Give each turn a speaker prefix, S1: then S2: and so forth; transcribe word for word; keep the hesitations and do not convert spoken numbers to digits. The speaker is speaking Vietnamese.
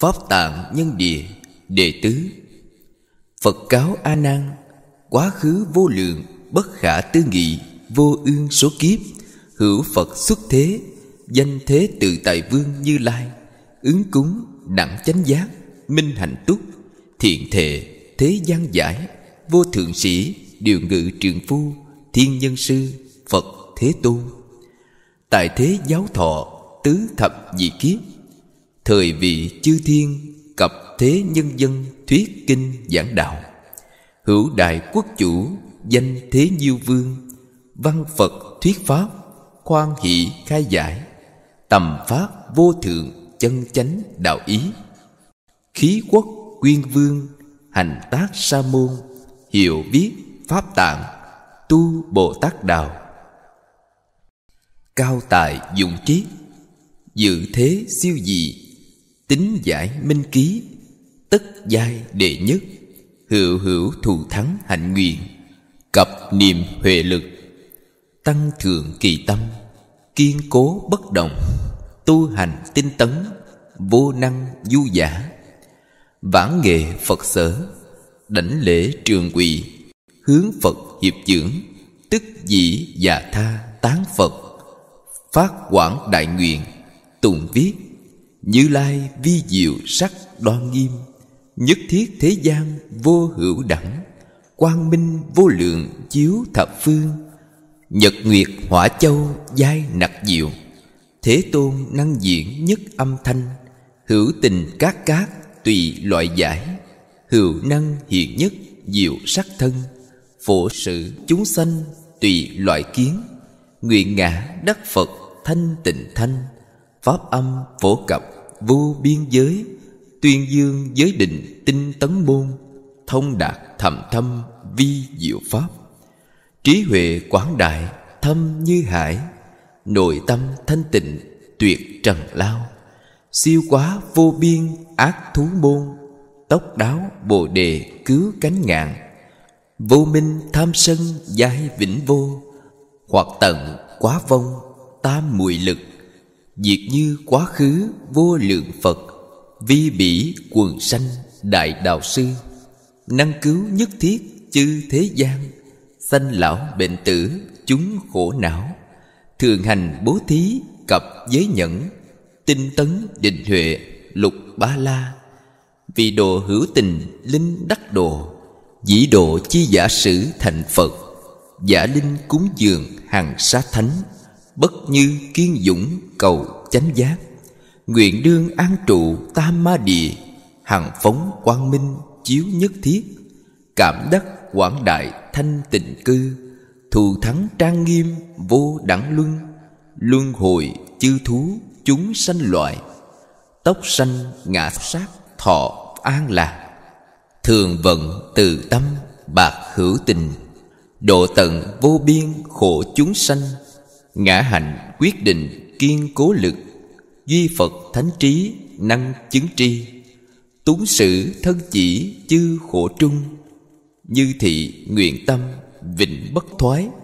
S1: Pháp Tạng Nhân Địa. Đệ tứ. Phật cáo A Nan: quá khứ vô lượng, bất khả tư nghị, vô ương số kiếp, hữu Phật xuất thế, danh thế tự tại vương Như Lai, ứng cúng đẳng chánh giác, minh hạnh túc, thiện thệ, thế gian giải, vô thượng sĩ, điều ngự trường phu, thiên nhân sư, Phật Thế Tôn. Tại thế giáo thọ tứ thập nhị kiếp, thời vị chư thiên cập thế nhân dân thuyết kinh giảng đạo, hữu đại quốc chủ, danh thế nhiêu vương, văn Phật thuyết pháp, khoan hỷ khai giải, tầm pháp vô thượng, chân chánh đạo ý. Khí quốc quyên vương, hành tác sa môn, hiệu viết pháp tạng, tu Bồ Tát đạo. Cao tài dụng trí, dự thế siêu dị, tính giải minh ký, tất giai đệ nhất, hữu hữu thù thắng hạnh nguyện, cập niềm huệ lực, tăng thượng kỳ tâm, kiên cố bất động, tu hành tinh tấn, vô năng du giả, vãn nghệ Phật sở, đảnh lễ trường quỳ, hướng Phật hiệp dưỡng, tức dĩ dạ tha tán Phật, phát quảng đại nguyện, tụng viết: Như Lai vi diệu sắc đoan nghiêm, nhất thiết thế gian vô hữu đẳng, quang minh vô lượng chiếu thập phương, nhật nguyệt hỏa châu giai nặc diệu, Thế Tôn năng diễn nhất âm thanh, hữu tình cát cát tùy loại giải, hữu năng hiện nhất diệu sắc thân, phổ sự chúng sanh tùy loại kiến, nguyện ngã đắc Phật thanh tịnh thanh, pháp âm phổ cập vô biên giới, tuyên dương giới định tinh tấn môn, thông đạt thầm thâm vi diệu pháp, trí huệ quảng đại thâm như hải, nội tâm thanh tịnh tuyệt trần lao, siêu quá vô biên ác thú môn, tốc đáo bồ đề cứu cánh ngạn, vô minh tham sân giai vĩnh vô, hoặc tận quá vong tam muội lực, diệt như quá khứ vô lượng Phật, vi bỉ quần sanh đại đạo sư, năng cứu nhất thiết chư thế gian, sanh lão bệnh tử chúng khổ não, thường hành bố thí cập giới nhẫn, tinh tấn định huệ lục ba la, vì độ hữu tình linh đắc độ, dĩ độ chi giả sử thành Phật, giả linh cúng dường hằng sát thánh, bất như kiên dũng cầu chánh giác, nguyện đương an trụ tam ma địa, hằng phóng quang minh chiếu nhất thiết, cảm đắc quảng đại thanh tịnh cư, thù thắng trang nghiêm vô đẳng luân, luân hồi chư thú chúng sanh loại, tốc sanh ngã sát thọ an lạc, thường vận từ tâm bạc hữu tình, độ tận vô biên khổ chúng sanh, ngã hạnh quyết định kiên cố lực, duy Phật thánh trí năng chứng tri, túng sự thân chỉ chư khổ trung, như thị nguyện tâm vĩnh bất thoái,